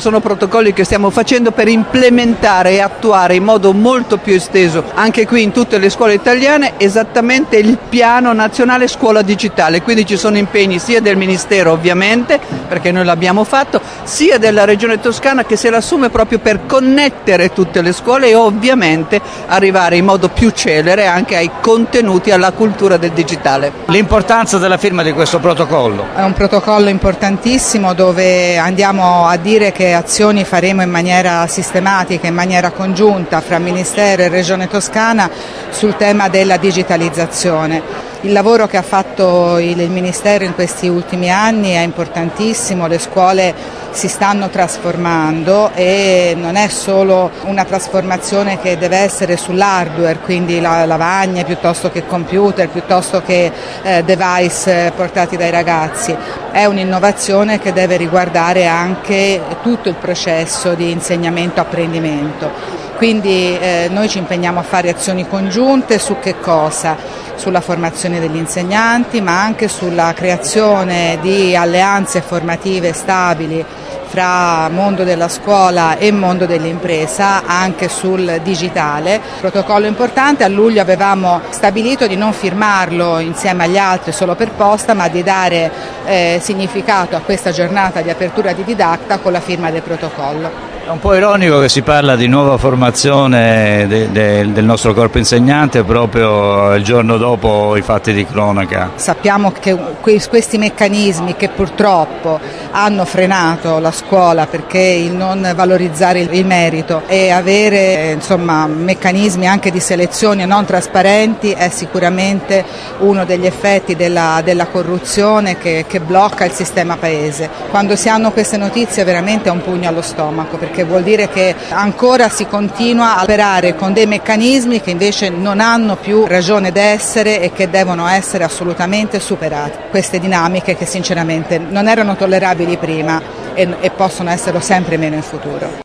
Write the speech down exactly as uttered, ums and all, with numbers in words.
Sono protocolli che stiamo facendo per implementare e attuare in modo molto più esteso, anche qui in tutte le scuole italiane, esattamente il piano nazionale scuola digitale. Quindi ci sono impegni sia del Ministero ovviamente, perché noi l'abbiamo fatto, sia della Regione Toscana che se l'assume proprio per connettere tutte le scuole e ovviamente arrivare in modo più celere anche ai contenuti, alla cultura del digitale. L'importanza della firma di questo protocollo? È un protocollo importantissimo dove andiamo a dire che azioni faremo in maniera sistematica, in maniera congiunta fra Ministero e Regione Toscana sul tema della digitalizzazione. Il lavoro che ha fatto il Ministero in questi ultimi anni è importantissimo, le scuole si stanno trasformando e non è solo una trasformazione che deve essere sull'hardware, quindi la lavagne piuttosto che computer, piuttosto che eh, device portati dai ragazzi, è un'innovazione che deve riguardare anche tutto il processo di insegnamento-apprendimento. Quindi eh, noi ci impegniamo a fare azioni congiunte su che cosa? Sulla formazione degli insegnanti, ma anche sulla creazione di alleanze formative stabili fra mondo della scuola e mondo dell'impresa, anche sul digitale. Protocollo importante, a luglio avevamo stabilito di non firmarlo insieme agli altri solo per posta, ma di dare eh, significato a questa giornata di apertura di Didacta con la firma del protocollo. È un po' ironico che si parla di nuova formazione de, de, del nostro corpo insegnante proprio il giorno dopo i fatti di cronaca. Sappiamo che questi meccanismi che purtroppo hanno frenato la scuola, perché il non valorizzare il merito e avere insomma meccanismi anche di selezione non trasparenti è sicuramente uno degli effetti della, della corruzione che, che blocca il sistema paese. Quando si hanno queste notizie veramente è un pugno allo stomaco, perché vuol dire che ancora si continua a operare con dei meccanismi che invece non hanno più ragione d'essere e che devono essere assolutamente superati. Queste dinamiche che sinceramente non erano tollerabili prima e, e possono esserlo sempre meno in futuro.